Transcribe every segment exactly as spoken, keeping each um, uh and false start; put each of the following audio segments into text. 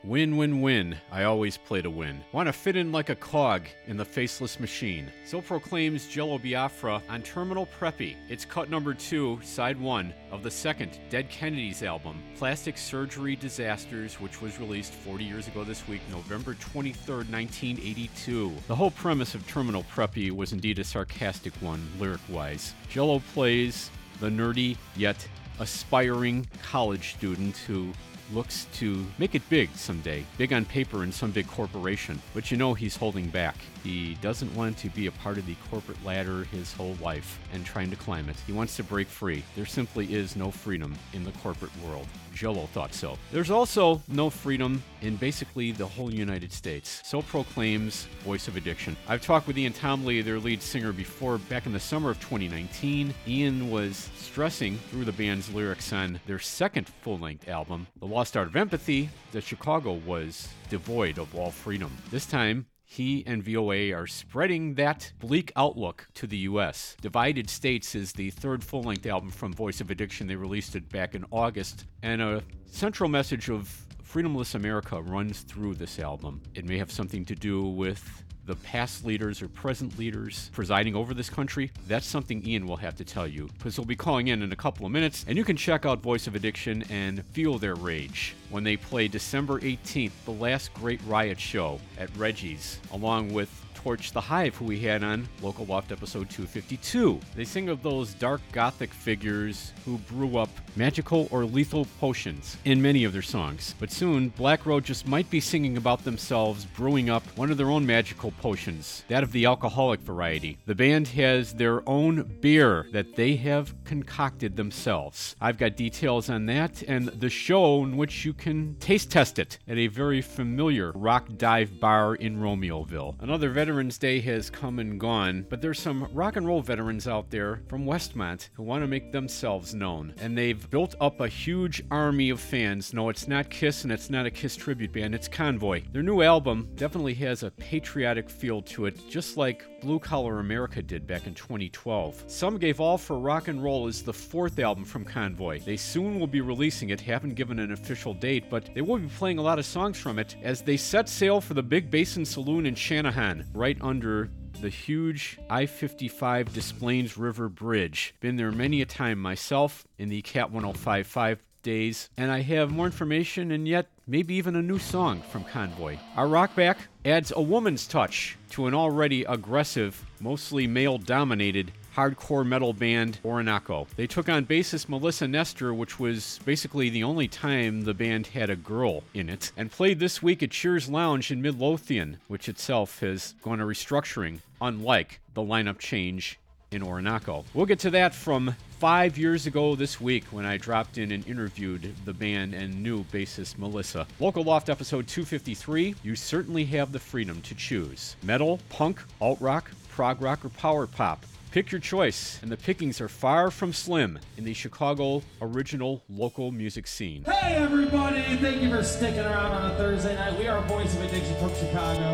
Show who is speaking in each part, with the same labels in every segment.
Speaker 1: Win, win, win. I always play to win. Want to fit in like a cog in the faceless machine. So proclaims Jello Biafra on Terminal Preppy. It's cut number two, side one, of the second Dead Kennedys album, Plastic Surgery Disasters, which was released forty years ago this week, November twenty-third, nineteen eighty-two. The whole premise of Terminal Preppy was indeed a sarcastic one, lyric-wise. Jello plays the nerdy, yet aspiring college student who looks to make it big someday, big on paper in some big corporation. But you know he's holding back. He doesn't want to be a part of the corporate ladder his whole life and trying to climb it. He wants to break free. There simply is no freedom in the corporate world. Jello thought so. There's also no freedom in basically the whole United States. So proclaims Voice of Addiction. I've talked with Ian Tomley, their lead singer, before back in the summer of twenty nineteen. Ian was stressing through the band's lyrics on their second full-length album, The Lost Art of Empathy, that Chicago was devoid of all freedom. This time, he and V O A are spreading that bleak outlook to the U S. Divided States is the third full-length album from Voice of Addiction. They released it back in August, and a central message of freedomless America runs through this album. It may have something to do with the past leaders or present leaders presiding over this country. That's something Ian will have to tell you, because he'll be calling in in a couple of minutes, and you can check out Voice of Addiction and feel their rage when they play December eighteenth, the last Great Riot show at Reggie's, along with Torch the Hive, who we had on Local Loft episode two fifty-two. They sing of those dark gothic figures who brew up magical or lethal potions in many of their songs. But soon, Black Road just might be singing about themselves brewing up one of their own magical potions, that of the alcoholic variety. The band has their own beer that they have concocted themselves. I've got details on that and the show in which you can taste test it at a very familiar rock dive bar in Romeoville. Another Veterans Day has come and gone, but there's some rock and roll veterans out there from Westmont who want to make themselves known, and they've built up a huge army of fans. No, it's not Kiss, and it's not a Kiss tribute band, it's Convoy. Their new album definitely has a patriotic feel to it, just like Blue Collar America did back in twenty twelve. Some Gave All for Rock and Roll is the fourth album from Convoy. They soon will be releasing it, haven't given an official date, but they will be playing a lot of songs from it as they set sail for the Big Basin Saloon in Shanahan, right under the huge I fifty-five Des Plaines River Bridge. Been there many a time myself in the Cat one oh five point five days, and I have more information and yet maybe even a new song from Convoy. Our rock back adds a woman's touch to an already aggressive, mostly male-dominated hardcore metal band Orinoco. They took on bassist Melissa Nestor, which was basically the only time the band had a girl in it, and played this week at Cheers Lounge in Midlothian, which itself has gone a restructuring, unlike the lineup change in Orinoco. We'll get to that from five years ago this week when I dropped in and interviewed the band and new bassist Melissa. Local Loft episode two fifty-three, you certainly have the freedom to choose metal, punk, alt-rock, prog rock, or power pop. Pick your choice, and the pickings are far from slim in the Chicago original local music scene.
Speaker 2: Hey everybody, thank you for sticking around on a Thursday night. We are Voice of Addiction from Chicago.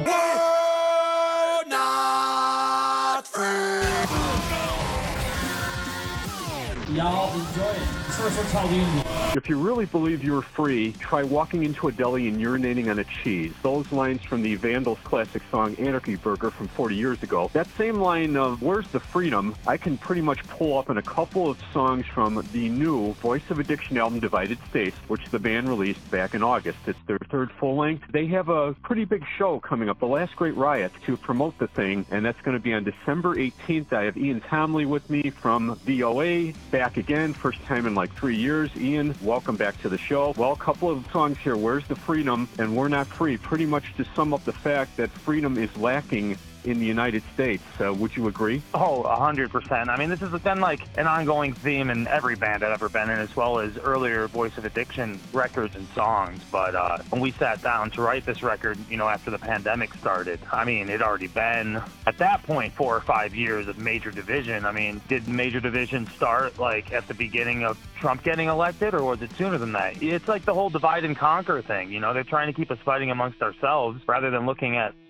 Speaker 3: We're not free.
Speaker 2: Y'all enjoy it. This first one's called Union.
Speaker 4: If you really believe you're free, try walking into a deli and urinating on a cheese. Those lines from the Vandals classic song Anarchy Burger from forty years ago. That same line of Where's the Freedom, I can pretty much pull up in a couple of songs from the new Voice of Addiction album Divided States, which the band released back in August. It's their third full-length. They have a pretty big show coming up, The Last Great Riot, to promote the thing, and that's going to be on December eighteenth. I have Ian Tomley with me from V O A, back again, first time in like three years. Ian, welcome back to the show. Well, a couple of songs here, Where's the Freedom and We're Not Free, pretty much to sum up the fact that freedom is lacking in the United States. Uh, would you agree?
Speaker 5: Oh, one hundred percent. I mean, this has been like an ongoing theme in every band I've ever been in, as well as earlier Voice of Addiction records and songs. But uh, when we sat down to write this record, you know, after the pandemic started, I mean, it already been, at that point, four or five years of Major Division. I mean, did Major Division start, like, at the beginning of Trump getting elected, or was it sooner than that? It's like the whole divide and conquer thing, you know? They're trying to keep us fighting amongst ourselves rather than looking at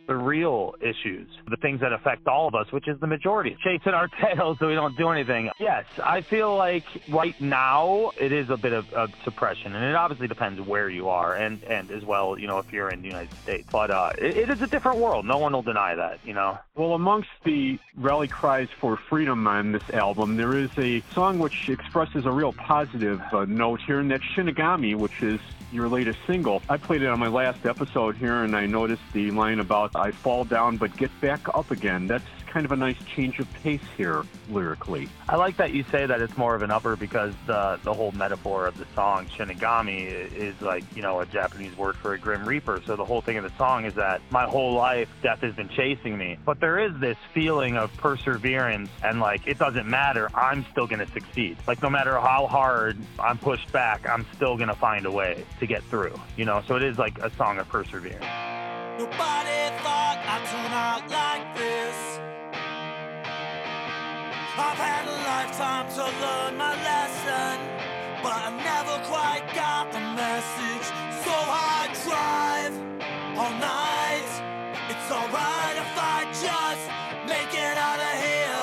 Speaker 5: the real issues, the things that affect all of us, which is the majority. Chasing our tails so we don't do anything. Yes, I feel like right now it is a bit of, of suppression, and it obviously depends where you are, and, and as well, you know, if you're in the United States. But uh, it, it is a different world. No one will deny that, you know.
Speaker 4: Well, amongst the rally cries for freedom on this album, there is a song which expresses a real positive uh, note here, and that's Shinigami, which is your latest single. I played it on my last episode here, and I noticed the line about I fall down but get back up again. That's kind of a nice change of pace here lyrically.
Speaker 5: I like that you say that it's more of an upper, because the the whole metaphor of the song Shinigami is like, you know, a Japanese word for a Grim Reaper. So the whole thing of the song is that my whole life death has been chasing me, but there is this feeling of perseverance, and like it doesn't matter, I'm still going to succeed. Like no matter how hard I'm pushed back, I'm still going to find a way to get through, you know. So it is like a song of perseverance.
Speaker 3: Nobody thought I'd turn out like this. I've had a lifetime to learn my lesson, but I never quite got the message. So I drive all night. It's alright if I just make it out of here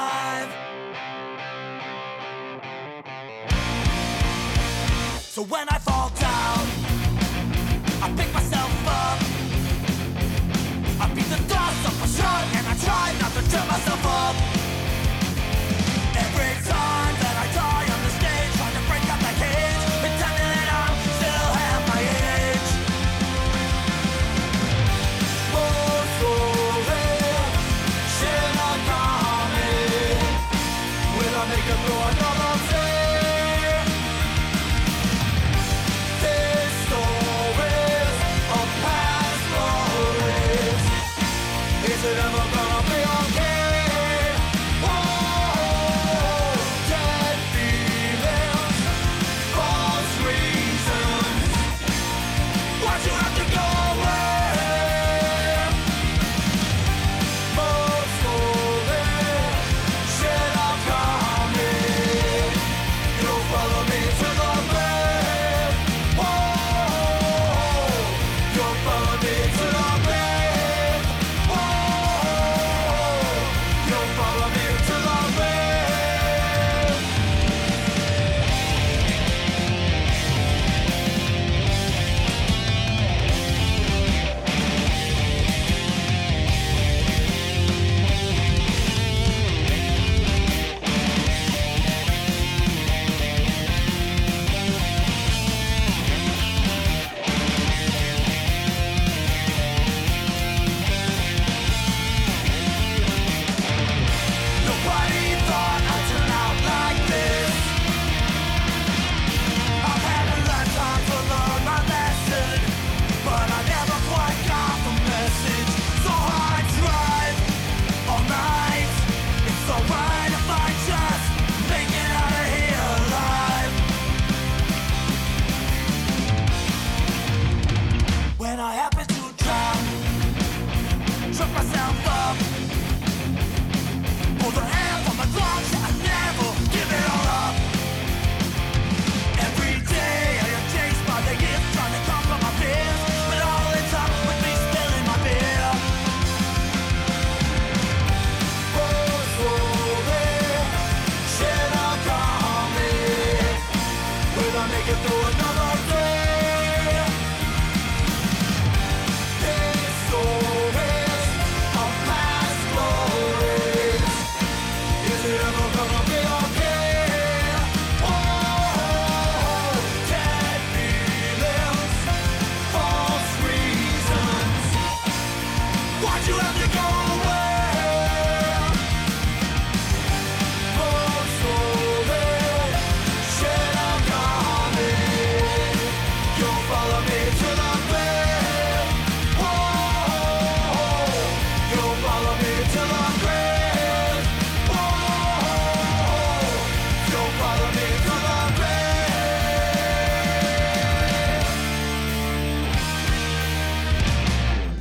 Speaker 3: alive. So when I fall down, I pick myself up. I beat the dust off my shirt and I try not to turn myself up. Every time that I die on the stage, trying to break out the cage, pretending that I'm still half my age. More story, Shinigami. Will I make it through another day?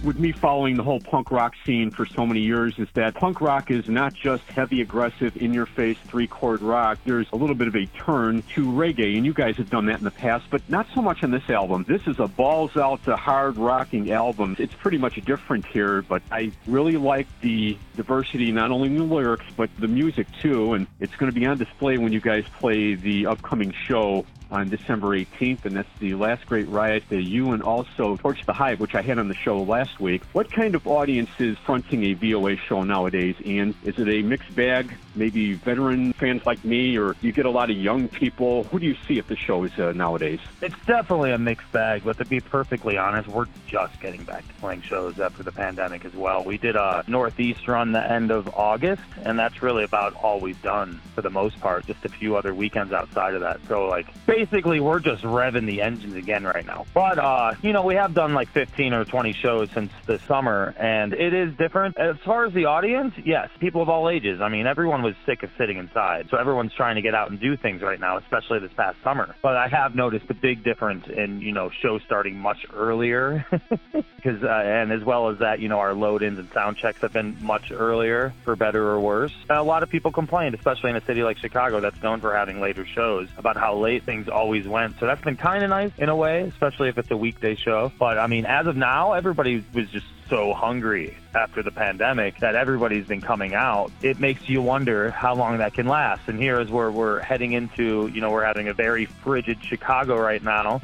Speaker 4: with me following the whole punk rock scene for so many years is that punk rock is not just heavy, aggressive, in-your-face, three-chord rock. There's a little bit of a turn to reggae, and you guys have done that in the past, but not so much on this album. This is a balls-out to hard-rocking album. It's pretty much different here, but I really like the diversity, not only in the lyrics, but the music, too, and it's going to be on display when you guys play the upcoming show on December eighteenth, and that's the Last Great Riot, the you and also Torch the Hive, which I had on the show last week. What kind of audience is fronting a V O A show nowadays, Ian? Is it a mixed bag, maybe veteran fans like me, or do you get a lot of young people? Who do you see at the shows uh, nowadays?
Speaker 5: It's definitely a mixed bag, but to be perfectly honest, we're just getting back to playing shows after the pandemic as well. We did a Northeast run the end of August, and that's really about all we've done for the most part, just a few other weekends outside of that. So, like, basically, we're just revving the engines again right now. But, uh, you know, we have done like fifteen or twenty shows since the summer, and it is different. As far as the audience, yes, people of all ages. I mean, everyone was sick of sitting inside, so everyone's trying to get out and do things right now, especially this past summer. But I have noticed a big difference in, you know, shows starting much earlier, because, uh, and as well as that, you know, our load-ins and sound checks have been much earlier, for better or worse. And a lot of people complained, especially in a city like Chicago that's known for having later shows, about how late things always went. So that's been kind of nice in a way, especially if it's a weekday show. But I mean, as of now, everybody was just so hungry after the pandemic that everybody's been coming out. It makes you wonder how long that can last. And here is where we're heading into, you know, we're having a very frigid Chicago right now.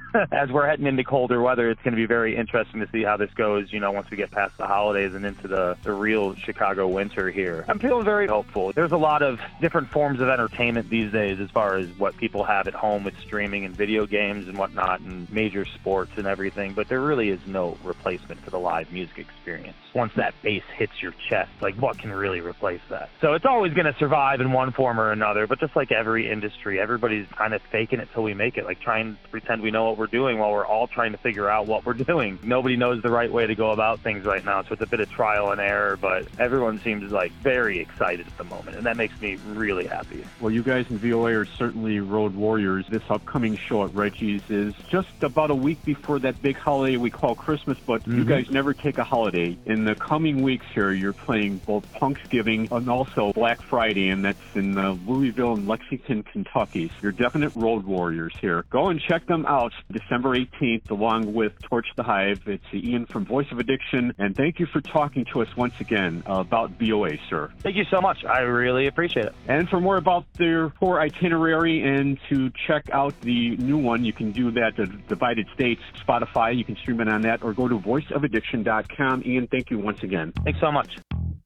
Speaker 5: As we're heading into colder weather, it's going to be very interesting to see how this goes, you know, once we get past the holidays and into the, the real Chicago winter here. I'm feeling very hopeful. There's a lot of different forms of entertainment these days as far as what people have at home with streaming and video games and whatnot and major sports and everything, but there really is no replacement for the live music experience. Once that bass hits your chest, like, what can really replace that? So it's always going to survive in one form or another, but just like every industry, everybody's kind of faking it till we make it, like trying to pretend we know what we're doing while we're all trying to figure out what we're doing. Nobody knows the right way to go about things right now, so it's a bit of trial and error, but everyone seems like very excited at the moment, and that makes me really happy.
Speaker 4: Well, you guys in V O A are certainly road warriors. This upcoming show at Reggie's is just about a week before that big holiday we call Christmas, but mm-hmm. you guys never take a holiday. In the coming weeks here, you're playing both Punksgiving and also Black Friday, and that's in uh, Louisville and Lexington, Kentucky. So you're definite road warriors here. Go and check them out December eighteenth, along with Torch the Hive. It's Ian from Voice of Addiction, and thank you for talking to us once again uh, about V O A, sir.
Speaker 5: Thank you so much. I really appreciate it.
Speaker 4: And for more about their tour itinerary and to check out the new one, you can do that at Divided States, Spotify. You can stream it on that, or go to voice of addiction dot com. Ian, thank you once again.
Speaker 5: Thanks so much.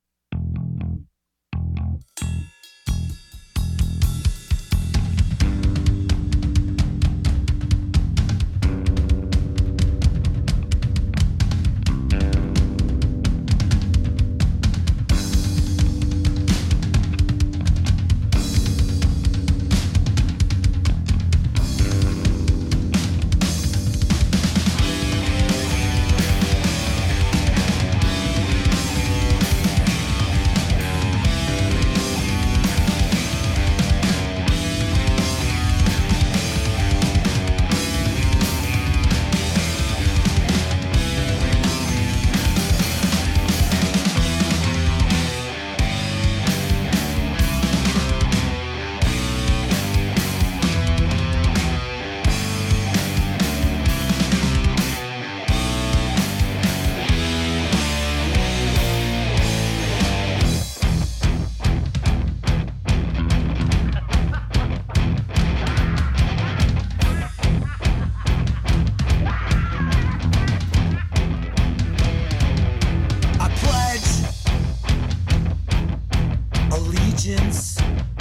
Speaker 3: allegiance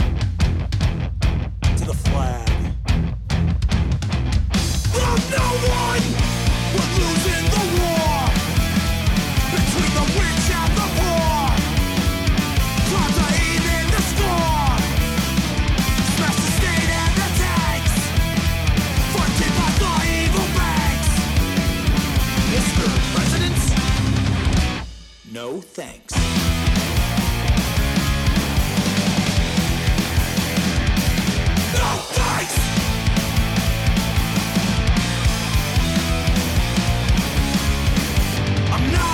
Speaker 3: to the flag. But no one would lose in the war between the rich and the poor. Crimes are even the score. Smash the state and the tanks, funded by the evil banks. Mister President, no thanks. I'm not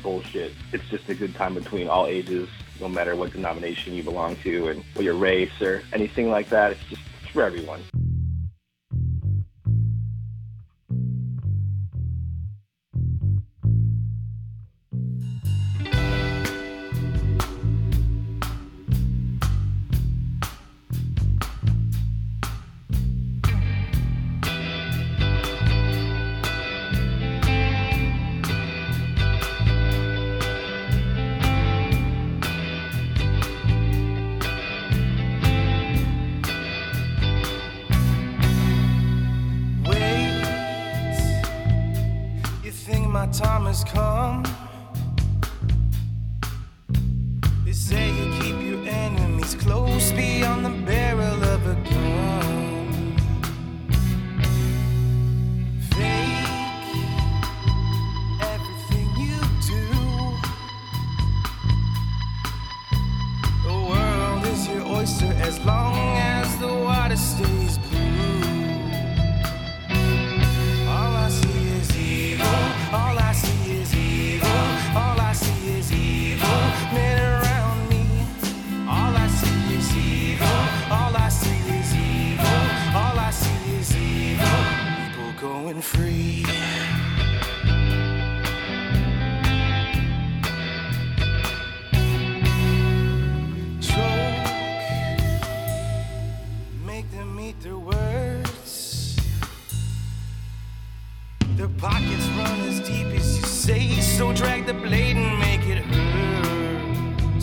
Speaker 6: bullshit. It's just a good time between all ages, no matter what denomination you belong to and or your race or anything like that. It's just it's for everyone.
Speaker 7: Time has come. They say you keep your enemies close beyond the barrel of a gun. Fake everything you do. The world is your oyster as long as the water stays blue. All I see is evil. All I see is evil. All I see is evil. Men around me. All I see is evil. All I see is evil. All I see is evil. People going free. Choke. Make them eat their words. Their pockets run as deep as you say, so drag the blade and make it hurt.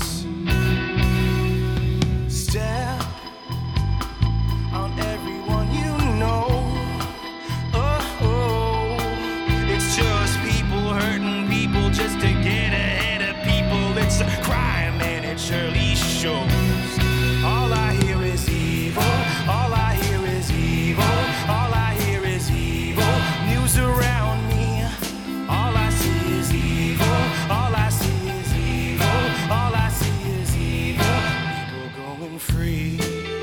Speaker 7: Step on everyone you know. Oh, oh. It's just people hurting people just to get ahead of people. It's a crime and it surely shows. All I hear is evil. All I hear is evil. All I hear is evil. News around me. All I see is evil. All I see is evil. All I see is evil. People going free.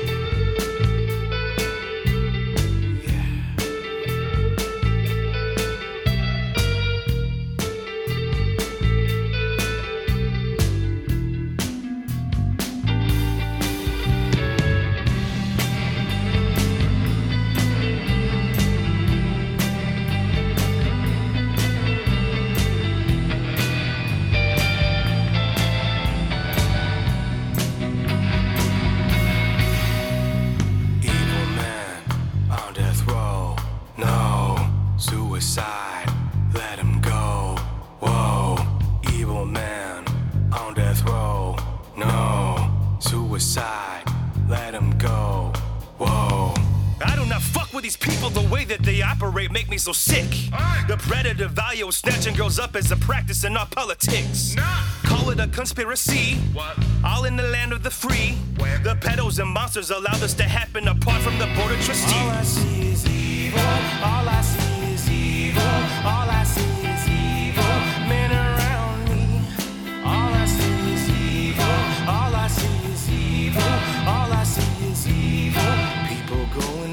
Speaker 7: Suicide, let him go. Whoa, evil man on death row. No, suicide, let him go. Whoa. I do not fuck with these people, the way that they operate make me so sick. Right. The predator value of snatching girls up as a practice in our politics. Nah. Call it a conspiracy. What? All in the land of the free. Where? The pedos and monsters allowed this to happen apart from the board of trustees. All I see is evil. All I see is evil. All I see is evil. Men around me. All I see is evil. All I see is evil. All I see is evil. People going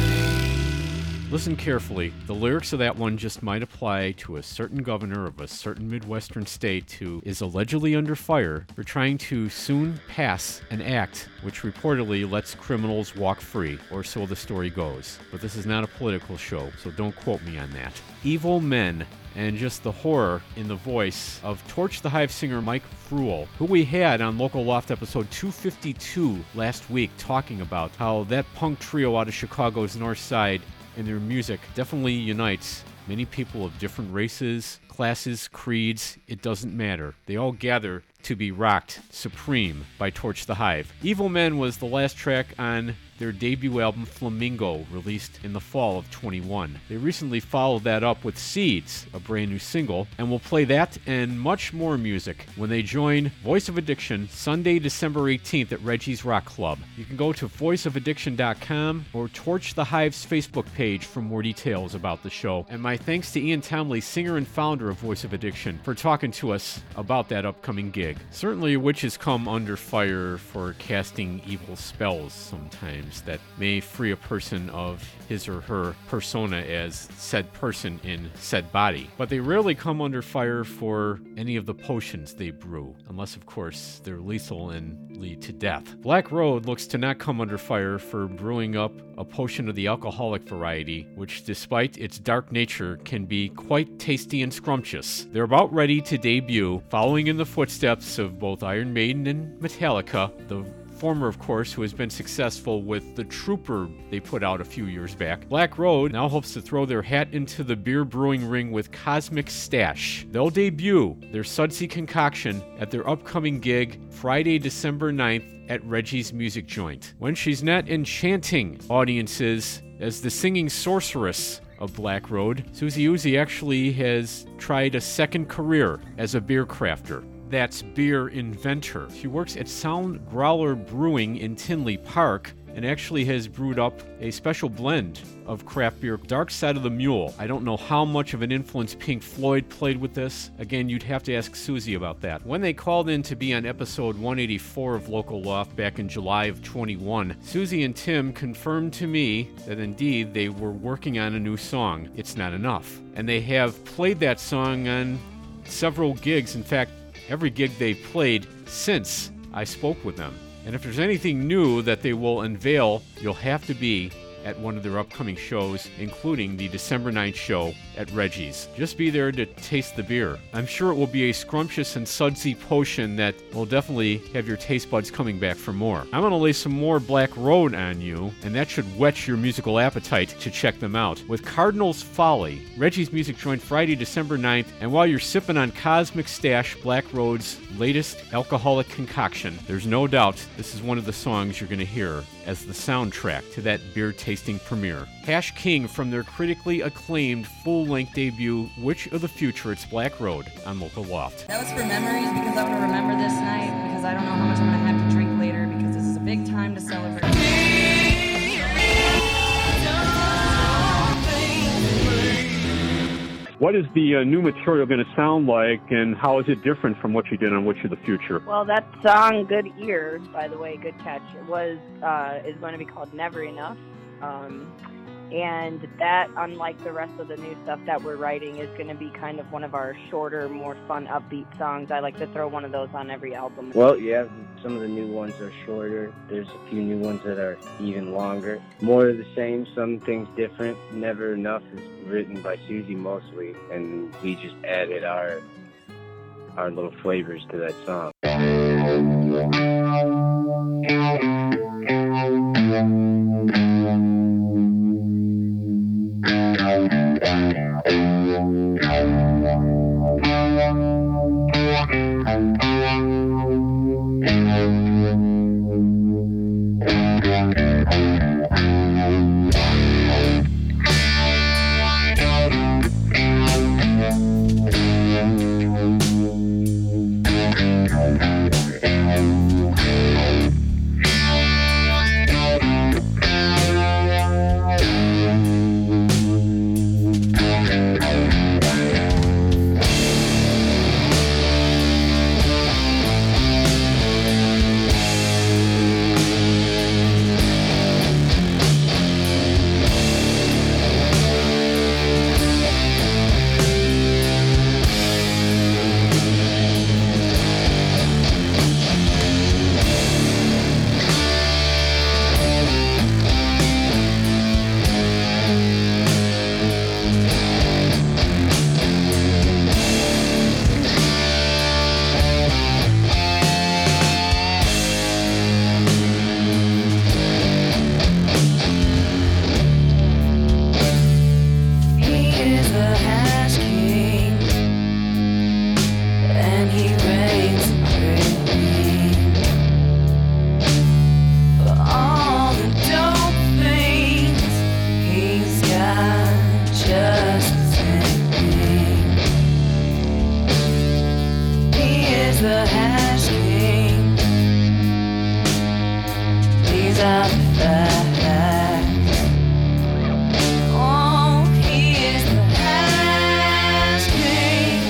Speaker 7: free.
Speaker 1: Listen carefully. The lyrics of that one just might apply to a certain governor of a certain Midwestern state who is allegedly under fire for trying to soon pass an act which reportedly lets criminals walk free, or so the story goes. But this is not a political show, so don't quote me on that. Evil Men, and just the horror in the voice of Torch the Hive singer Mike Fruel, who we had on Local Loft episode two fifty-two last week, talking about how that punk trio out of Chicago's North Side and their music definitely unites many people of different races, classes, creeds. It doesn't matter. They all gather to be rocked supreme by Torch the Hive. Evil Men was the last track on their debut album Flamingo, released in the fall of twenty-one. They recently followed that up with Seeds, a brand new single, and we'll play that and much more music when they join Voice of Addiction Sunday, December eighteenth at Reggie's Rock Club. You can go to voice of addiction dot com or Torch the Hive's Facebook page for more details about the show. And my thanks to Ian Tomley, singer and founder founder of Voice of Addiction, for talking to us about that upcoming gig. Certainly, witches come under fire for casting evil spells sometimes that may free a person of his or her persona as said person in said body. But they rarely come under fire for any of the potions they brew, unless, of course, they're lethal and lead to death. Black Road looks to not come under fire for brewing up a potion of the alcoholic variety, which, despite its dark nature, can be quite tasty and scrumptious. They're about ready to debut, following in the footsteps of both Iron Maiden and Metallica, the former, of course, who has been successful with the Trooper they put out a few years back. Black Road now hopes to throw their hat into the beer brewing ring with Cosmic Stash. They'll debut their Sudsy concoction at their upcoming gig Friday, December ninth at Reggie's Music Joint. When she's not enchanting audiences as the singing sorceress of Black Road, Susie Uzi actually has tried a second career as a beer crafter. That's beer inventor. She works at Sound Growler Brewing in Tinley Park and actually has brewed up a special blend of craft beer, Dark Side of the Mule. I don't know how much of an influence Pink Floyd played with this. Again, you'd have to ask Susie about that. When they called in to be on episode one eighty-four of Local Loft back in July of twenty-one, Susie and Tim confirmed to me that indeed they were working on a new song, It's Not Enough. And they have played that song on several gigs. In fact, every gig they've played since I spoke with them. And if there's anything new that they will unveil, you'll have to be at one of their upcoming shows, including the December ninth show at Reggie's. Just be there to taste the beer. I'm sure it will be a scrumptious and sudsy potion that will definitely have your taste buds coming back for more. I'm going to lay some more Black Road on you, and that should whet your musical appetite to check them out. With Cardinal's Folly, Reggie's Music Joint Friday, December ninth, and while you're sipping on Cosmic Stash, Black Road's latest alcoholic concoction, there's no doubt this is one of the songs you're going to hear as the soundtrack to that beer tasting premiere. Hash King from their critically acclaimed full-length debut, Witch of the Future, It's Black Road on Local Loft.
Speaker 8: That was for memories because I want to remember this night because I don't know how much I'm going to have to drink later because this is a big time to celebrate.
Speaker 4: What is the uh, new material going to sound like, and how is it different from what you did on Witch of the Future?
Speaker 9: Well, that song, Good Ear, by the way, good catch, it was uh, is going to be called Never Enough. Um, and that, unlike the rest of the new stuff that we're writing, is going to be kind of one of our shorter, more fun, upbeat songs. I like to throw one of those on every album.
Speaker 10: Well, yeah, some of the new ones are shorter. There's a few new ones that are even longer. More of the same, some things different. Never Enough is written by Susie mostly, and we just added our our little flavors to that song.
Speaker 11: Oh, he is the hash king.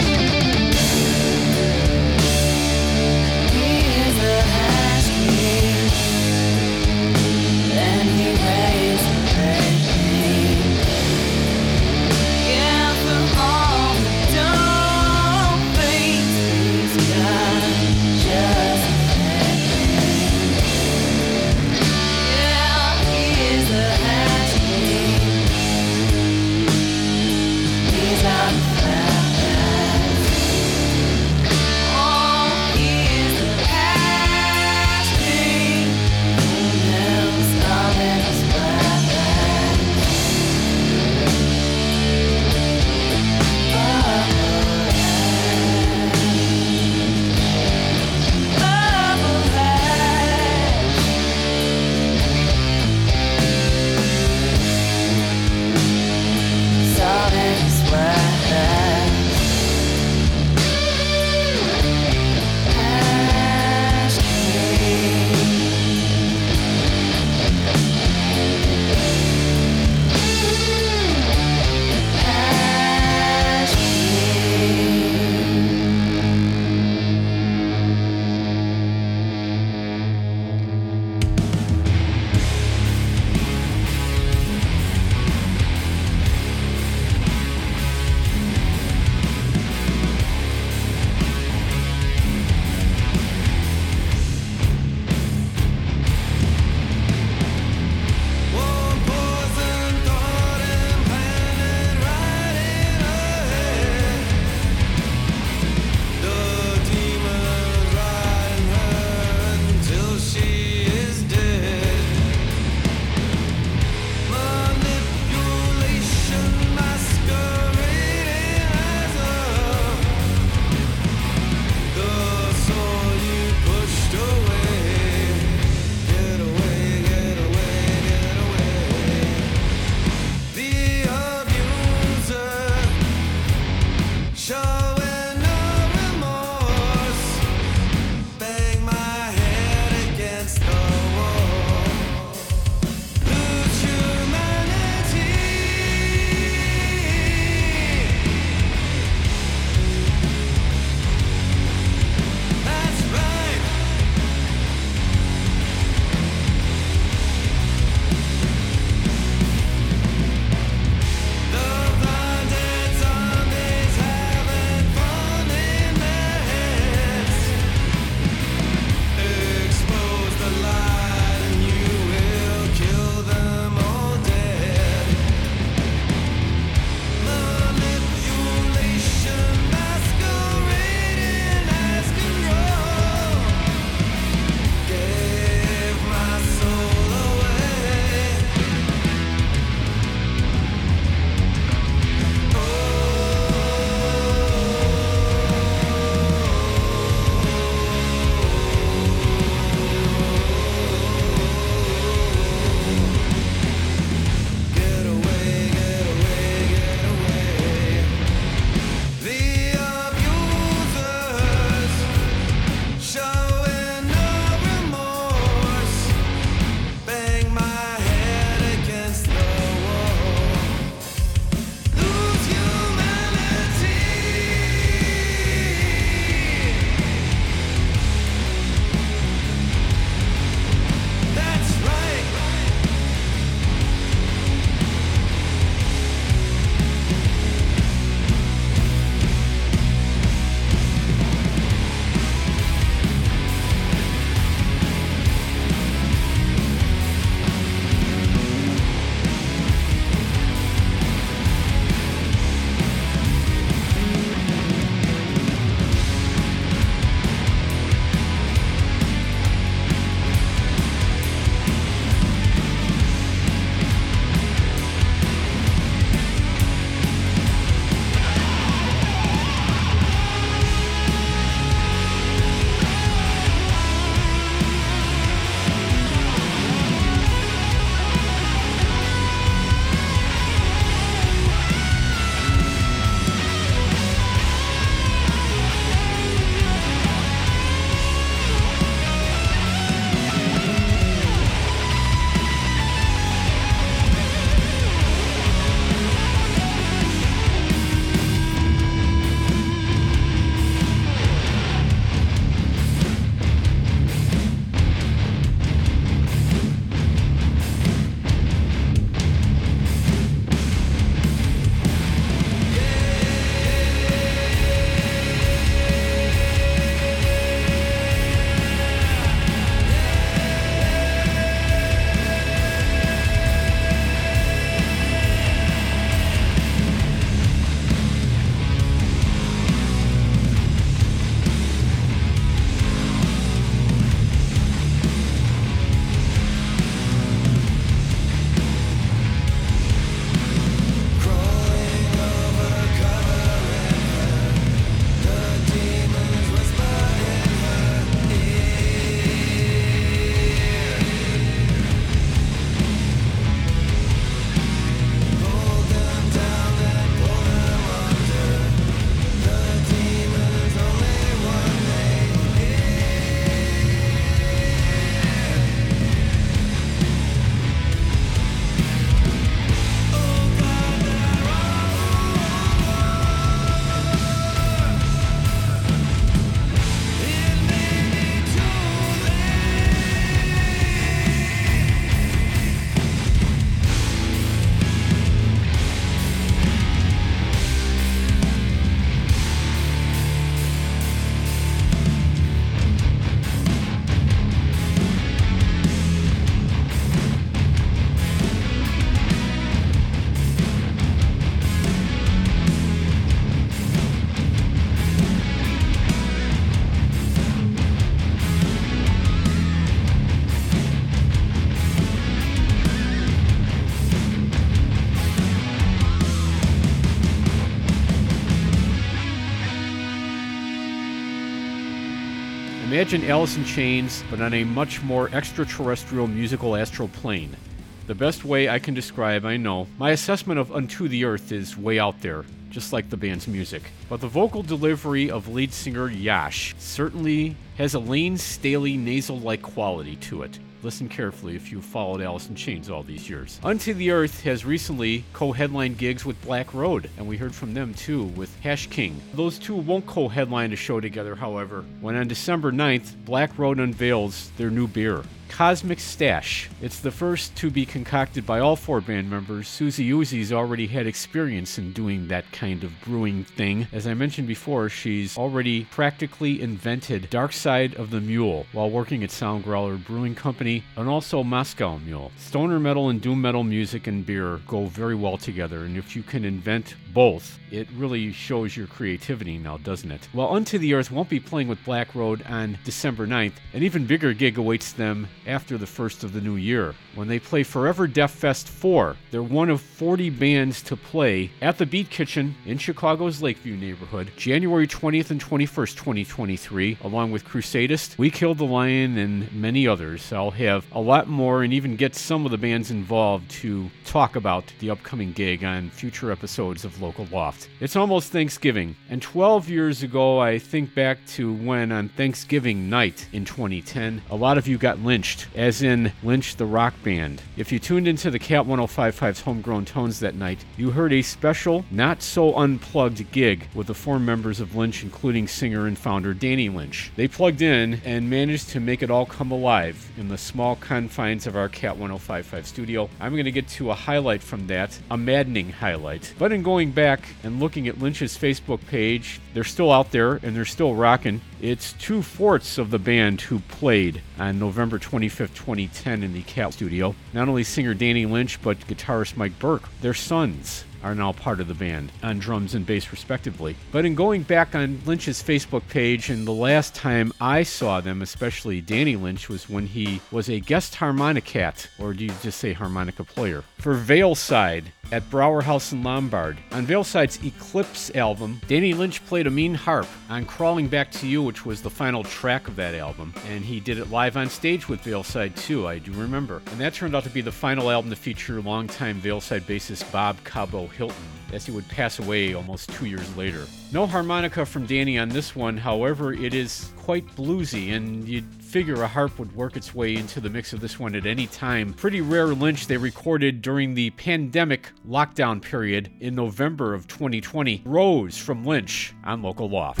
Speaker 1: Imagine Alice in Chains, but on a much more extraterrestrial musical astral plane. The best way I can describe, I know, my assessment of Unto the Earth is way out there, just like the band's music. But the vocal delivery of lead singer Yash certainly has a Lane Staley nasal-like quality to it. Listen carefully if you've followed Alice in Chains all these years. Unto the Earth has recently co-headlined gigs with Black Road, and we heard from them too with Hash King. Those two won't co-headline a show together, however, when on December ninth, Black Road unveils their new beer, Cosmic Stash. It's the first to be concocted by all four band members. Susie Uzi's already had experience in doing that kind of brewing thing. As I mentioned before, she's already practically invented Dark Side of the Mule while working at Sound Growler Brewing Company and also Moscow Mule. Stoner metal and doom metal music and beer go very well together, and if you can invent both, it really shows your creativity now, doesn't it? Well, Unto the Earth won't be playing with Black Road on December ninth. An even bigger gig awaits them after the first of the new year, when they play Forever Deaf Fest four. They're one of forty bands to play at the Beat Kitchen in Chicago's Lakeview neighborhood, January twentieth and twenty-first, twenty twenty-three, along with Crusadist, We Killed the Lion, and many others. I'll have a lot more and even get some of the bands involved to talk about the upcoming gig on future episodes of Local Loft. It's almost Thanksgiving, and twelve years ago, I think back to when on Thanksgiving night in twenty ten, a lot of you got lynched, as in Lynch the Rock Band. If you tuned into the Cat ten fifty-five's Homegrown Tones that night, you heard a special, not so unplugged gig with the four members of Lynch, including singer and founder Danny Lynch. They plugged in and managed to make it all come alive in the small confines of our Cat ten fifty-five studio. I'm going to get to a highlight from that, a maddening highlight. But in going back and looking at Lynch's Facebook page, they're still out there and they're still rocking. It's two-fourths of the band who played on November twenty-fifth, twenty ten in the Cat studio. Not only singer Danny Lynch, but guitarist Mike Burke, their sons, are now part of the band, on drums and bass respectively. But in going back on Lynch's Facebook page, and the last time I saw them, especially Danny Lynch, was when he was a guest harmonicat, or do you just say harmonica player, for Veilside at Brower House in Lombard. On Veilside's Eclipse album, Danny Lynch played a mean harp on Crawling Back to You, which was the final track of that album, and he did it live on stage with Veilside too, I do remember. And that turned out to be the final album to feature longtime Veilside bassist Bob Cabo Hilton, as he would pass away almost two years later. No harmonica from Danny on this one, however, it is quite bluesy, and you'd figure a harp would work its way into the mix of this one at any time. Pretty rare Lynch they recorded during the pandemic lockdown period in November of twenty twenty. Rose from Lynch on Local Loft.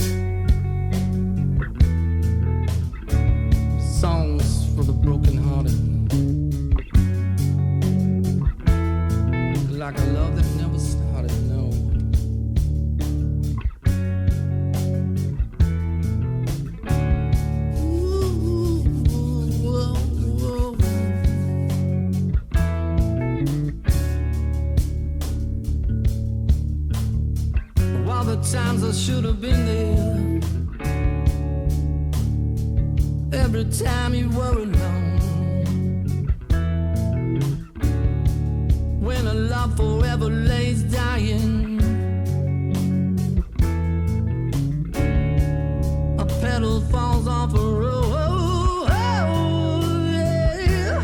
Speaker 11: Songs for the brokenhearted, like a love that never started, no. Ooh, whoa, whoa. While the times I should have been there, every time you were alone, when a love forever lays dying, a petal falls off a rose. Oh, yeah.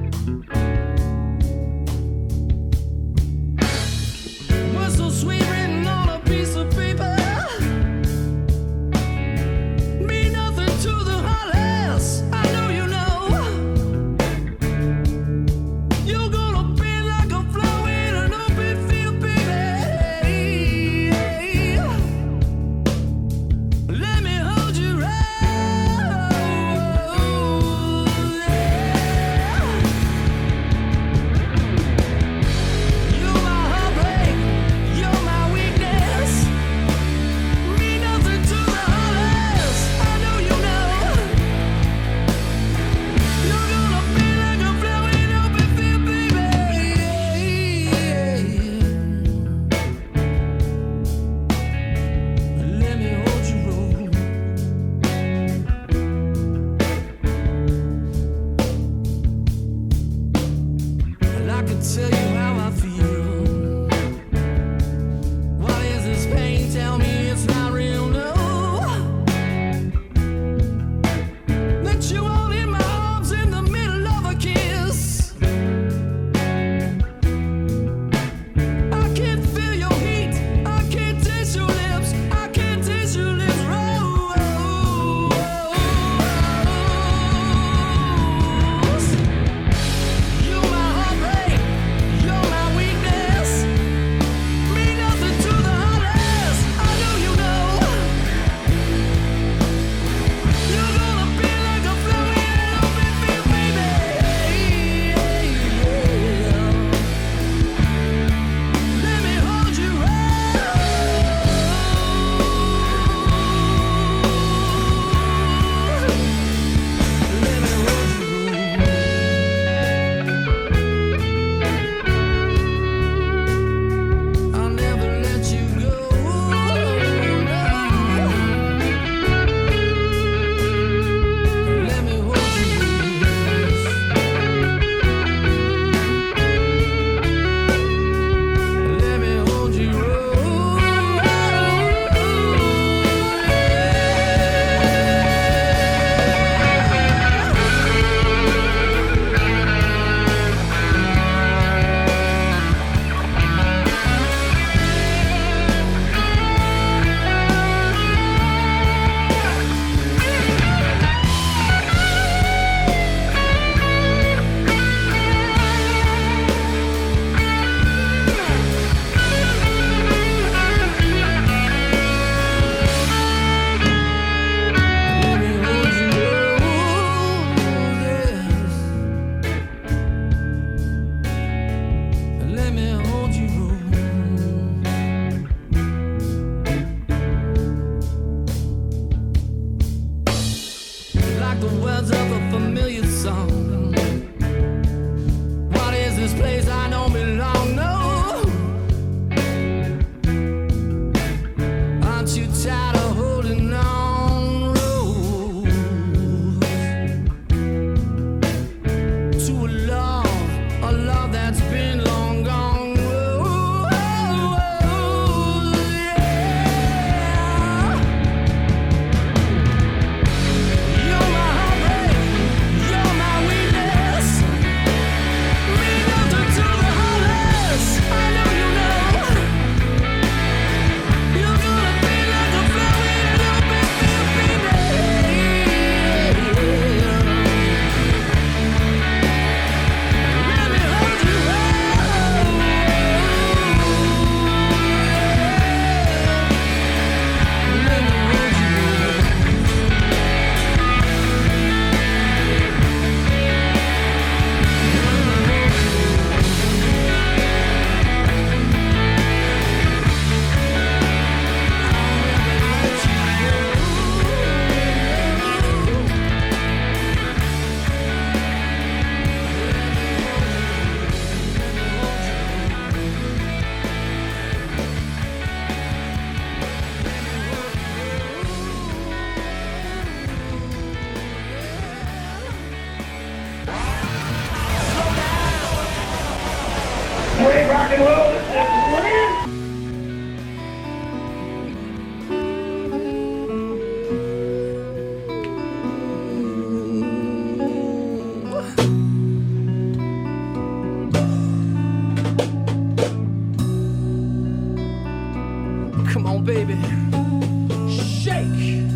Speaker 11: What's so sweet written on a piece of paper, mean nothing to the heartless. I know you know. You're gonna be like a flower in an open field, baby. Let me hold you right. the words of a familiar song. What is this place I don't belong? No. Aren't you tired of holding on, Rose, to a love, a love that's been long gone? Come on, baby. Shake.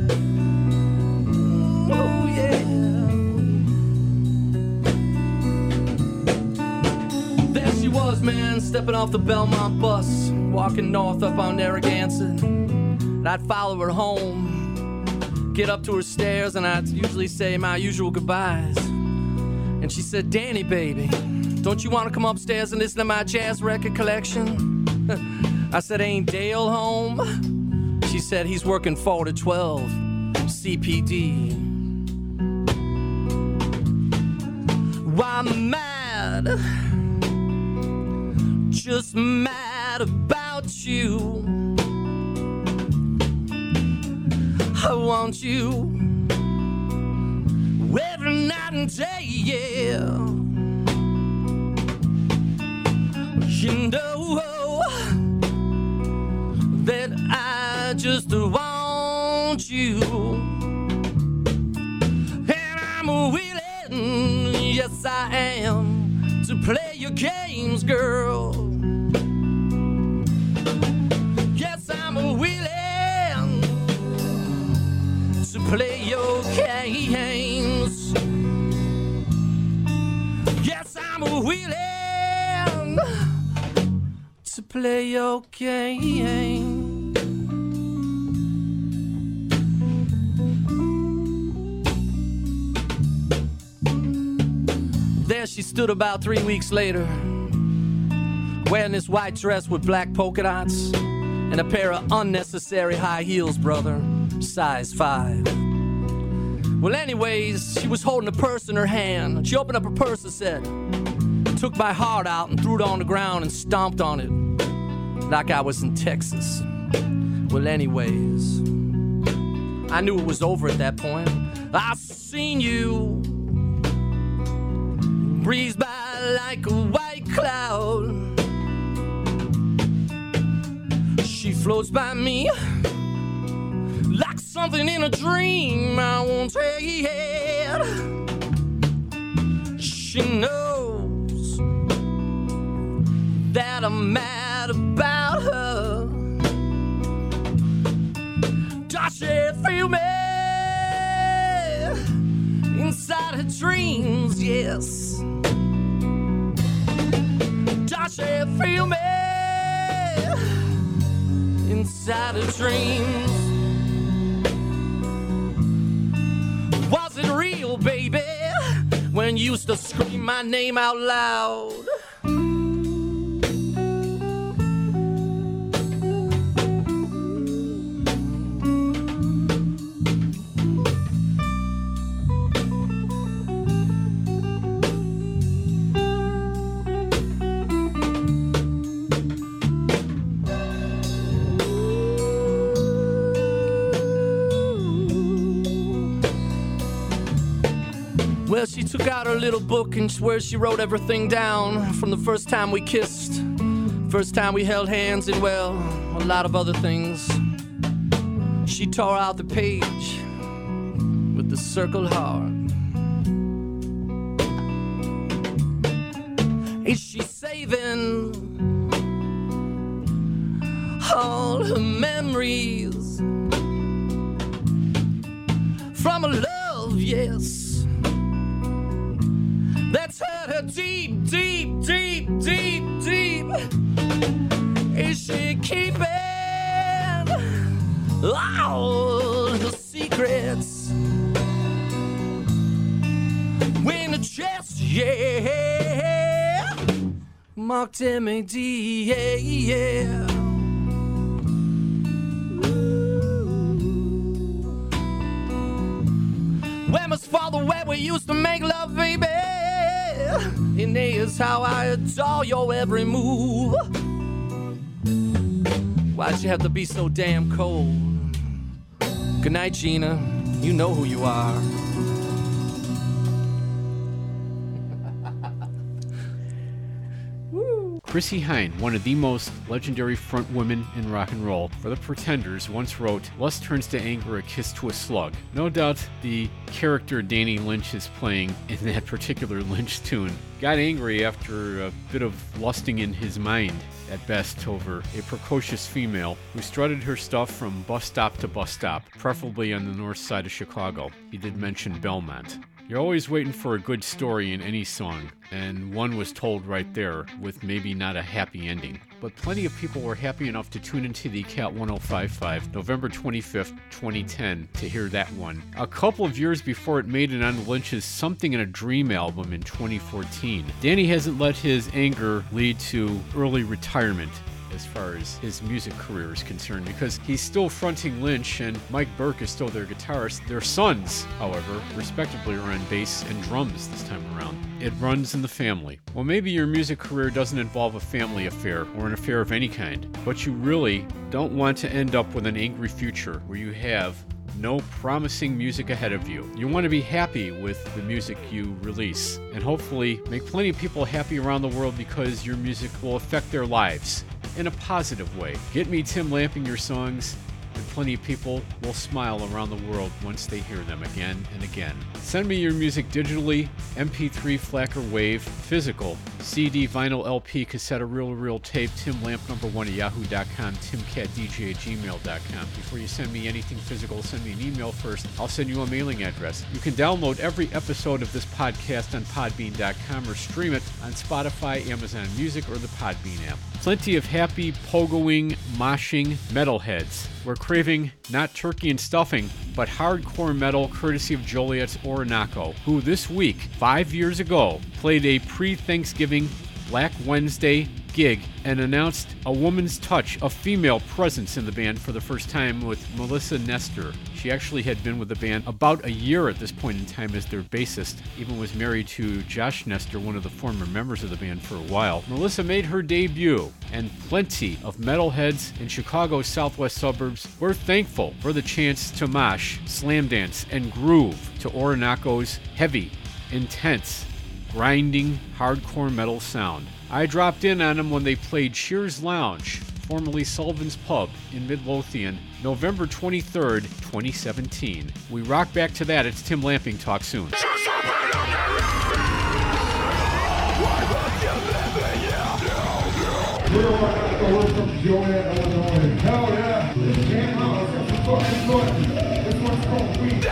Speaker 11: Oh, yeah. There she was, man, stepping off the Belmont bus, walking north up on Narragansett. And I'd follow her home, get up to her stairs, and I'd usually say my usual goodbyes. And she said, Danny, baby, don't you want to come upstairs and listen to my jazz record collection? I said, ain't Dale home? She said, he's working four to twelve, C P D. Why, I'm mad, just mad about you. I want you every night and day, yeah. You know that I just want you, and I'm willing, yes I am, to play your games, girl. Yes, I'm willing to play your games. Yes, I'm willing to play your game. There she stood about three weeks later, wearing this white dress with black polka dots and a pair of unnecessary high heels, brother, size five. Well, anyways, she was holding a purse in her hand. She opened up her purse and said, took my heart out and threw it on the ground and stomped on it like I was in Texas. Well, anyways, I knew it was over at that point. I seen you breeze by like a white cloud. She floats by me like something in a dream I won't take. She knows that I'm mad about her. Does she feel me inside her dreams? Yes. Does she feel me inside her dreams? Was it real, baby, when you used to scream my name out loud? Well, she took out her little book and where she wrote everything down from the first time we kissed, first time we held hands, and well, a lot of other things. She tore out the page with the circled heart. Is she saving all her memories from a love, yes, that's hurt her deep, deep, deep, deep, deep? Is she keeping all her secrets in a chest, yeah, marked M A D, yeah, yeah. Where must fall the way we used to make love, baby? And here's how I adore your every move. Why'd you have to be so damn cold? Good night, Gina. You know who you are.
Speaker 1: Chrissie Hynde, one of the most legendary front women in rock and roll, for the Pretenders, once wrote, "Lust turns to anger, a kiss to a slug." No doubt the character Danny Lynch is playing in that particular Lynch tune got angry after a bit of lusting in his mind, at best, over a precocious female who strutted her stuff from bus stop to bus stop, preferably on the north side of Chicago. He did mention Belmont. You're always waiting for a good story in any song, and one was told right there, with maybe not a happy ending. But plenty of people were happy enough to tune into the Cat one oh five point five November twenty-fifth, twenty ten to hear that one. A couple of years before it made it on Lynch's Something in a Dream album in twenty fourteen. Danny hasn't let his anger lead to early retirement as far as his music career is concerned, because he's still fronting Lynch and Mike Burke is still their guitarist. Their sons, however, respectively, are on bass and drums this time around. It runs in the family. Well, maybe your music career doesn't involve a family affair or an affair of any kind, but you really don't want to end up with an angry future where you have no promising music ahead of you. You want to be happy with the music you release, and hopefully make plenty of people happy around the world because your music will affect their lives in a positive way. Get me Tim Lamping your songs, and plenty of people will smile around the world once they hear them again and again. Send me your music digitally, M P three, FLAC, or WAVE, physical, C D, vinyl, L P, cassette, or reel-to-reel tape, timlamp number one at yahoo dot com, timcatdj at gmail dot com. Before you send me anything physical, send me an email first. I'll send you a mailing address. You can download every episode of this podcast on podbean dot com or stream it on Spotify, Amazon Music, or the Podbean app. Plenty of happy, pogoing, moshing metalheads. We're craving not turkey and stuffing, but hardcore metal courtesy of Joliet's Orinoco, who this week, five years ago, played a pre-Thanksgiving Black Wednesday gig and announced a woman's touch, a female presence in the band for the first time with Melissa Nestor. She actually had been with the band about a year at this point in time as their bassist, even was married to Josh Nestor, one of the former members of the band, for a while. Melissa made her debut, and plenty of metalheads in Chicago's southwest suburbs were thankful for the chance to mosh, slam dance, and groove to Orinoco's heavy, intense, grinding, hardcore metal sound. I dropped in on them when they played Cheers Lounge, formerly Sullivan's Pub, in Midlothian, November twenty-third, twenty seventeen. We rock back to that. It's Tim Lamping. Talk soon.
Speaker 12: We're from Joliet, Illinois. Hell yeah! This jam out. This is fucking good. This one's called Weed.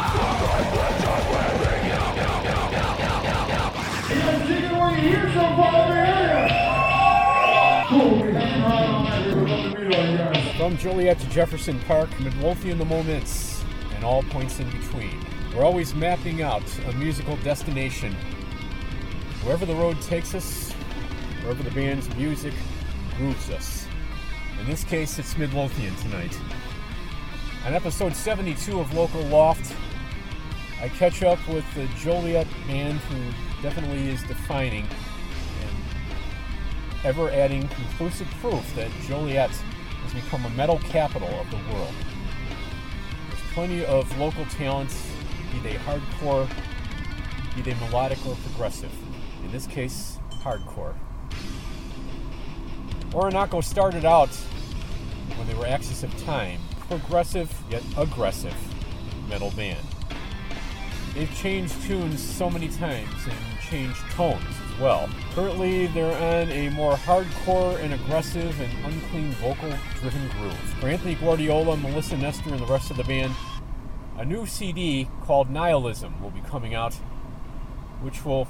Speaker 12: You guys digging when you hear some over here? Cool, we hang around all night. We're going to meet all you guys.
Speaker 1: From Joliet to Jefferson Park, Midlothian the Moments, and all points in between. We're always mapping out a musical destination. Wherever the road takes us, wherever the band's music grooves us. In this case, it's Midlothian tonight. On episode seventy-two of Local Loft, I catch up with the Joliet band who definitely is defining and ever adding conclusive proof that Joliet has become a metal capital of the world. There's plenty of local talents, be they hardcore, be they melodic or progressive. In this case, hardcore. Orinoco started out, when they were Axis of Time, progressive yet aggressive metal band. They've changed tunes so many times and changed tones as well. Currently, they're on a more hardcore and aggressive and unclean vocal-driven groove. For Anthony Guardiola, Melissa Nestor, and the rest of the band, a new C D called Nihilism will be coming out, which will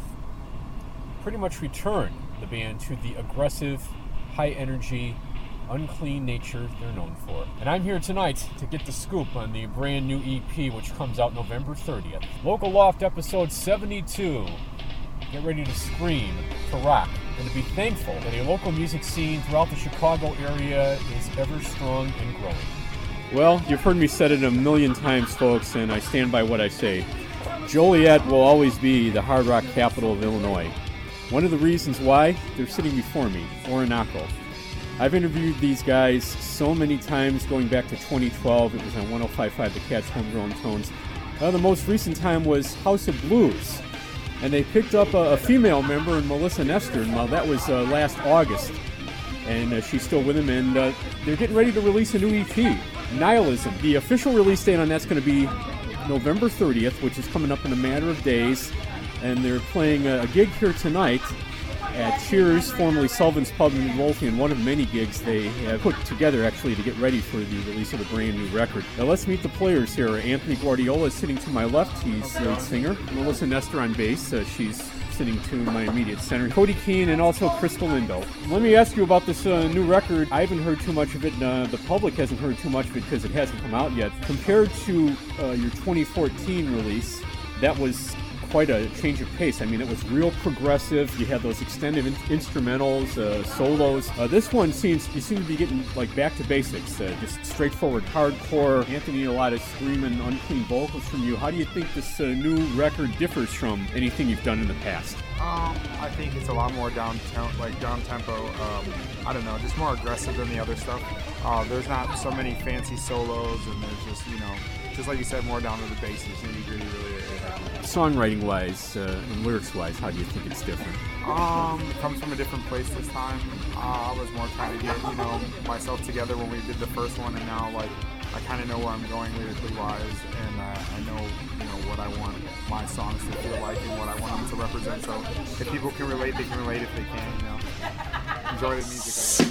Speaker 1: pretty much return the band to the aggressive, high-energy, unclean nature they're known for. And I'm here tonight to get the scoop on the brand new E P, which comes out November thirtieth. Local Loft episode seventy-two. Get ready to scream, to rock, and to be thankful that a local music scene throughout the Chicago area is ever strong and growing. Well, you've heard me said it a million times, folks, and I stand by what I say. Joliet will always be the hard rock capital of Illinois. One of the reasons why, they're sitting before me, Orinoco. I've interviewed these guys so many times going back to twenty twelve. It was on one oh five point five The Cat's Homegrown Tones. Uh, the most recent time was House of Blues. And they picked up a, a female member, Melissa Nestor. Now, that was uh, last August. And uh, she's still with them. And uh, they're getting ready to release a new E P, Nihilism. The official release date on that's going to be November thirtieth, which is coming up in a matter of days. And they're playing a, a gig here tonight at Cheers, formerly Sullivan's Pub in Midlothian, one of many gigs they have put together actually to get ready for the release of the brand new record. Now let's meet the players here. Anthony Guardiola is sitting to my left. He's the lead singer. Melissa Nestor on bass. Uh, she's sitting to my immediate center. Cody Keene and also Chris Galindo. Let me ask you about this uh, new record. I haven't heard too much of it. Uh, the public hasn't heard too much of it because it hasn't come out yet. Compared to uh, your twenty fourteen release, that was quite a change of pace. I mean, it was real progressive. You had those extended in- instrumentals, uh, solos. Uh, this one seems, you seem to be getting like back to basics, uh, just straightforward hardcore. Anthony, a lot of screaming, unclean vocals from you. How do you think this uh, new record differs from anything you've done in the past?
Speaker 13: Um, I think it's a lot more down, te- like down tempo. Um, I don't know, just more aggressive than the other stuff. Uh, there's not so many fancy solos, and there's just, you know, just like you said, more down to the bases, nitty gritty, really.
Speaker 1: Songwriting-wise uh, and lyrics-wise, how do you think it's different?
Speaker 13: Um, it comes from a different place this time. Uh, I was more trying to get, you know, myself together when we did the first one, and now, like, I kind of know where I'm going lyrically-wise, and uh, I know, you know, what I want my songs to feel like and what I want them to represent. So if people can relate, they can relate. If they can, you know, enjoy the music.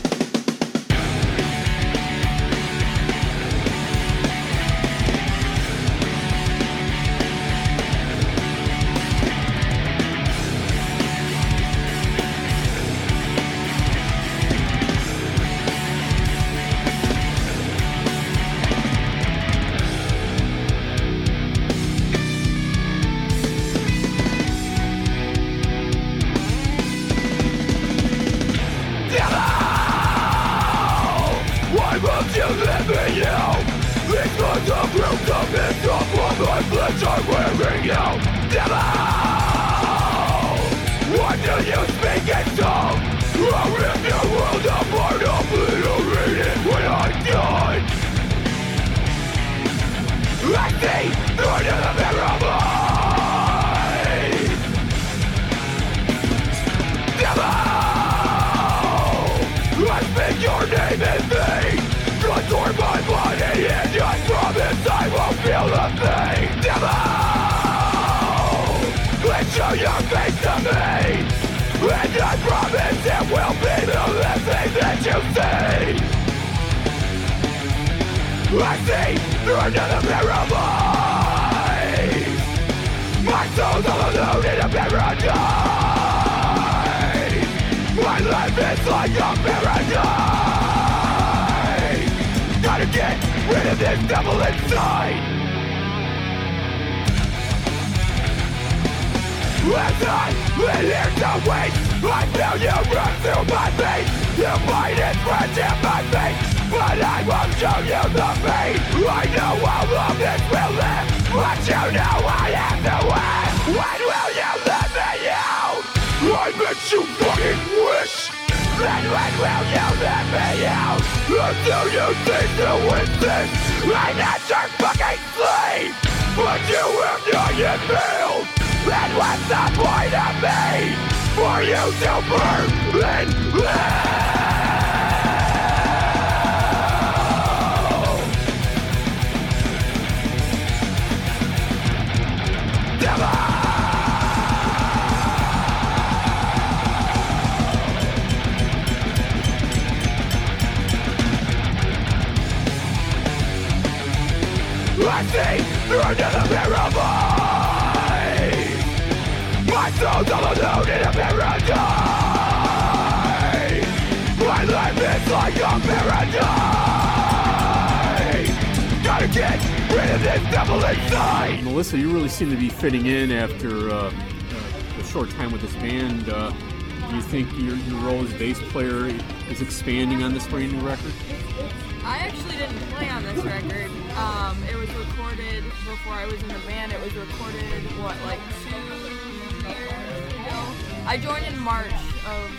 Speaker 14: But you have not yet failed.
Speaker 7: And what's the point of me for you to burn in hell? I see through another pair of eyes. My soul's all alone in a paradise. My life is like a paradise. Gotta get rid of this devil inside.
Speaker 1: Melissa, you really seem to be fitting in after uh, uh, a short time with this band. Uh, do you think your, your role as bass player is expanding on this brand new record?
Speaker 14: I actually didn't play on this record. Um, it was recorded before I was in the band. It was recorded, what, like two years ago? I joined in March of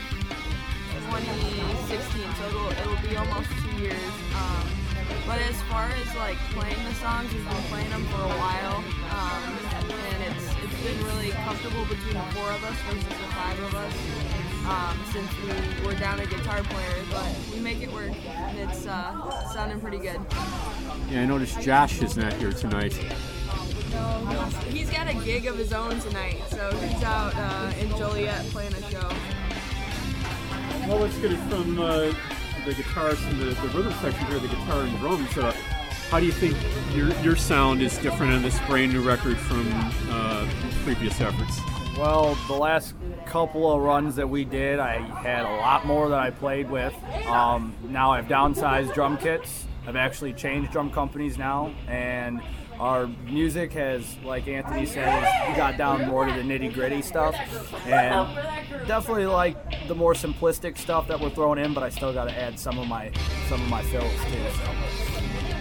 Speaker 14: twenty sixteen, so it'll, it'll be almost two years. Um, but as far as like playing the songs, we've been playing them for a while, um, and it's it's been really comfortable between the four of us versus the five of us. Um, since we were down a guitar player, but we make it work, and it's uh, sounding pretty good.
Speaker 1: Yeah, I noticed Josh is not here tonight.
Speaker 14: No, he's got a gig of his own tonight, so he's out uh, in Joliet playing a show.
Speaker 1: Well, let's get it from uh, the guitars and the, the rhythm section here, the guitar and drums. Uh, how do you think your your sound is different on this brand new record from uh, previous efforts?
Speaker 15: Well, the last couple of runs that we did, I had a lot more that I played with. Um, now I've downsized drum kits. I've actually changed drum companies now, and our music has, like Anthony said, is got down more to the nitty-gritty stuff, and definitely like the more simplistic stuff that we're throwing in, but I still got to add some of my some of my fills too. So.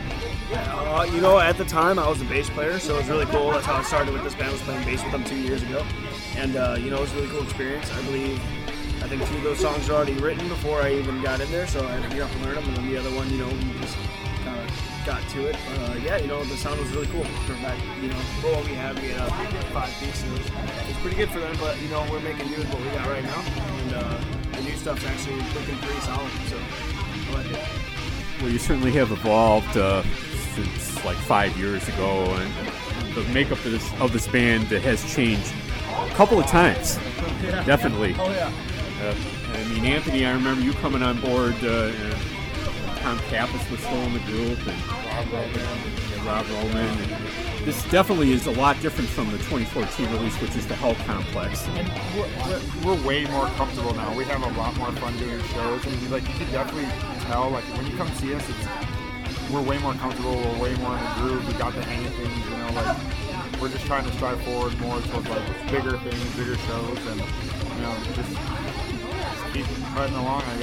Speaker 16: Uh, you know, at the time I was a bass player, so it was really cool. That's how I started with this band, was playing bass with them two years ago. And, uh, you know, it was a really cool experience. I believe, I think two of those songs are already written before I even got in there, so I had to get up and learn them. And then the other one, you know, we just kind of got to it. But, uh, yeah, you know, the sound was really cool. For back, you know, for what we had, we had uh, five pieces. It was, it was pretty good for them, but, you know, we're making do with what we got right now. And uh, the new stuff's actually looking pretty solid, so I like it.
Speaker 1: Well, you certainly have evolved uh, since like five years ago, and the makeup of this of this band has changed a couple of times.
Speaker 15: Yeah.
Speaker 1: Definitely.
Speaker 15: Oh yeah.
Speaker 1: Uh, I mean, Anthony, I remember you coming on board, uh, and Tom Kappas was still in the group, and Rob Roman. Yeah, Rob Roman. And this definitely is a lot different from the twenty fourteen release, which is the Hell Complex.
Speaker 13: And we're, we're way more comfortable now. We have a lot more fun doing shows, and like you can definitely tell, like when you come see us, it's we're way more comfortable. We're way more in the groove. We got the hang of things, you know. Like we're just trying to strive forward more towards like bigger things, bigger shows, and you know, just, just keep fighting along, I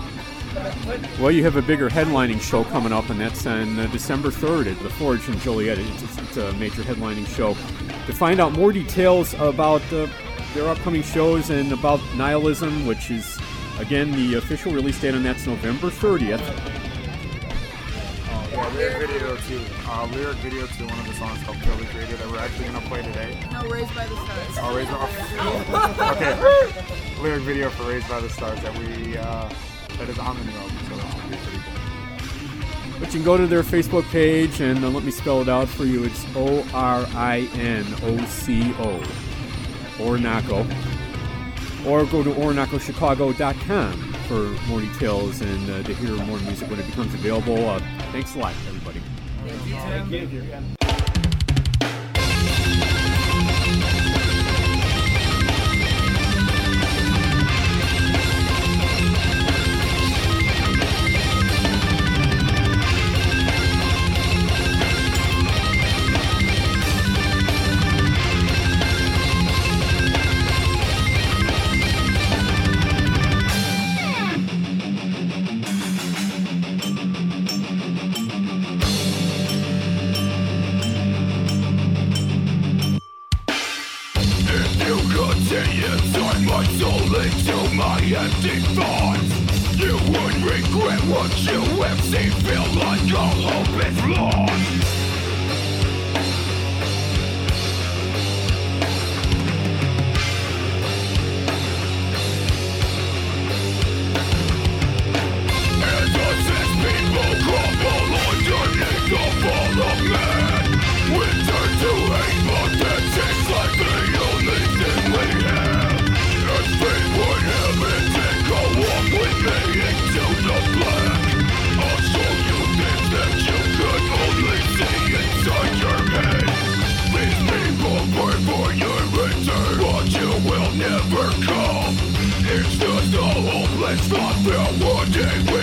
Speaker 13: guess.
Speaker 1: Well, you have a bigger headlining show coming up, and that's on uh, December third at the Forge in Joliet. It's, it's, it's a major headlining show. To find out more details about uh, their upcoming shows and about Nihilism, which is, again, the official release date on that's November thirtieth.
Speaker 13: Yeah, lyric video too. Uh, lyric video to one of the songs called Kill the Creator that we're actually going to play today.
Speaker 14: No, Raised by the Stars.
Speaker 13: Oh, Raised by the Okay. Lyric video for Raised by the Stars that we, uh, that is on the new album, so that's pretty cool.
Speaker 1: But you can go to their Facebook page, and uh, let me spell it out for you. It's O R I N O C O, Orinoco. Or go to orinoco chicago dot com for more details and uh, to hear more music when it becomes available. Uh, thanks a lot, everybody.
Speaker 14: Thank you.
Speaker 15: Thank you.
Speaker 7: Empty thoughts, you would regret what you have seen. Feel like all hope is lost.
Speaker 17: It's not fair, one day we